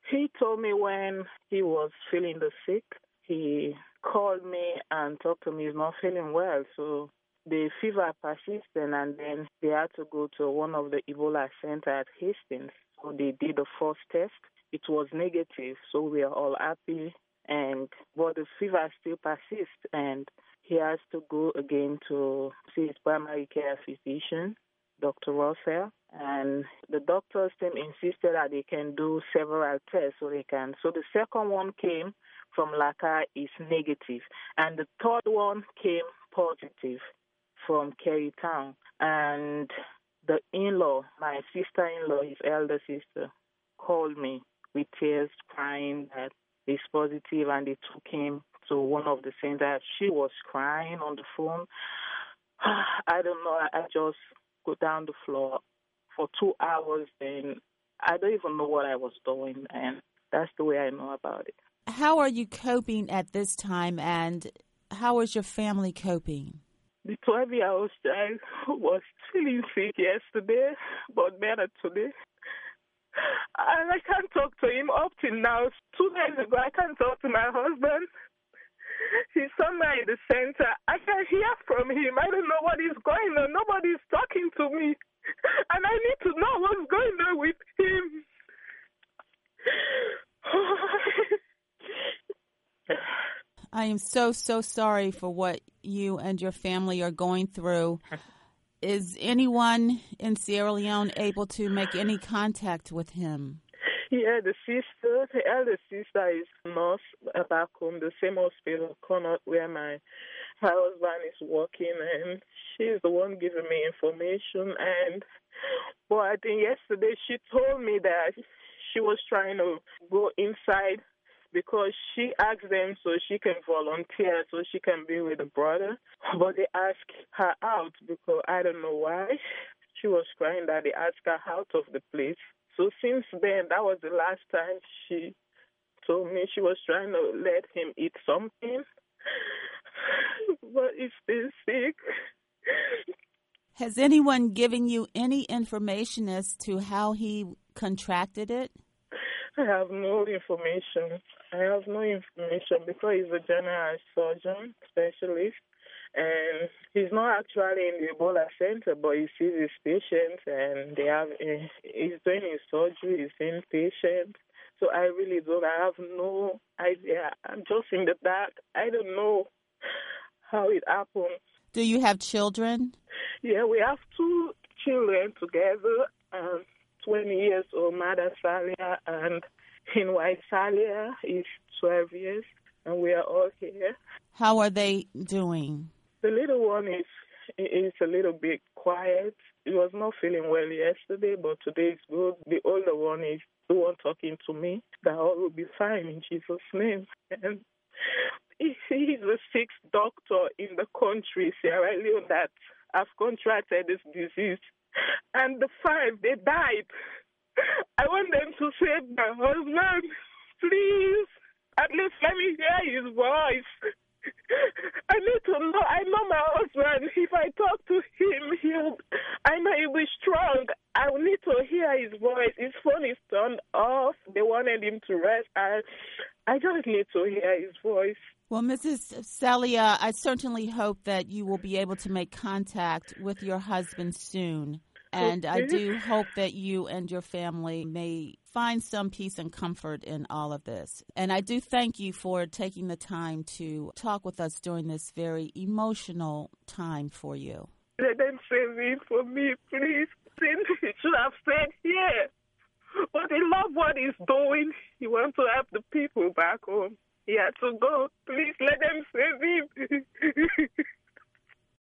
He told me when he was feeling the sick, he called me and talked to me. He's not feeling well, so the fever persisted, and then they had to go to one of the Ebola center at Hastings. So they did the first test. It was negative, so we are all happy. And but the fever still persists, and he has to go again to see his primary care physician, Dr. Russell. And the doctors team insisted that they can do several tests, so they can. So the second one came from Laka is negative, and the third one came positive from Kerry Town. And the in-law, my sister-in-law, his elder sister, called me with tears, crying that he's positive, and they took him to one of the centers. She was crying on the phone. I don't know. I just go down the floor for 2 hours, and I don't even know what I was doing, and that's the way I know about it. How are you coping at this time, and how is your family coping? The 12-year-old child was feeling sick yesterday, but better today. And I can't talk to him up till now. 2 days ago, I can't talk to my husband. He's somewhere in the center. I can hear from him. I don't know what is going on. Nobody's talking to me. And I need to know what's going on with him. I am so sorry for what you and your family are going through. Is anyone in Sierra Leone able to make any contact with him? Yeah, the elder sister is a nurse back home, the same hospital, Connaught, where my husband is working, and she's the one giving me information. But I think yesterday she told me that she was trying to go inside because she asked them so she can volunteer, so she can be with the brother. But they asked her out because I don't know why. She was crying that they asked her out of the place. So since then, that was the last time she told me she was trying to let him eat something. But he's still sick. Has anyone given you any information as to how he contracted it? I have no information. Because he's a general surgeon specialist, and he's not actually in the Ebola center, but he sees his patients, and he's doing his surgery, he's seeing patients. So I really don't. I have no idea. I'm just in the dark. I don't know how it happened. Do you have children? Yeah, we have 2 children together. 20 years old, Mother Salia, and in White Salia is 12 years, and we are all here. How are they doing? The little one is a little bit quiet. He was not feeling well yesterday, but today is good. The older one is the one talking to me. That all will be fine in Jesus' name. And he's the 6th doctor in the country, Sierra Leone, that have contracted this disease. And the 5, they died. I want them to save my husband. Please, at least let me hear his voice. I need to know. I know my husband. If I talk to him, I know he'll be strong. I need to hear his voice. His phone is turned off. They wanted him to rest. I just need to hear his voice. Well, Mrs. Celia, I certainly hope that you will be able to make contact with your husband soon. And I do hope that you and your family may find some peace and comfort in all of this. And I do thank you for taking the time to talk with us during this very emotional time for you. Let them save it for me, please. He should have stayed here. But he loves what he's doing. He wants to help the people back home. He had to go. Please let them save him.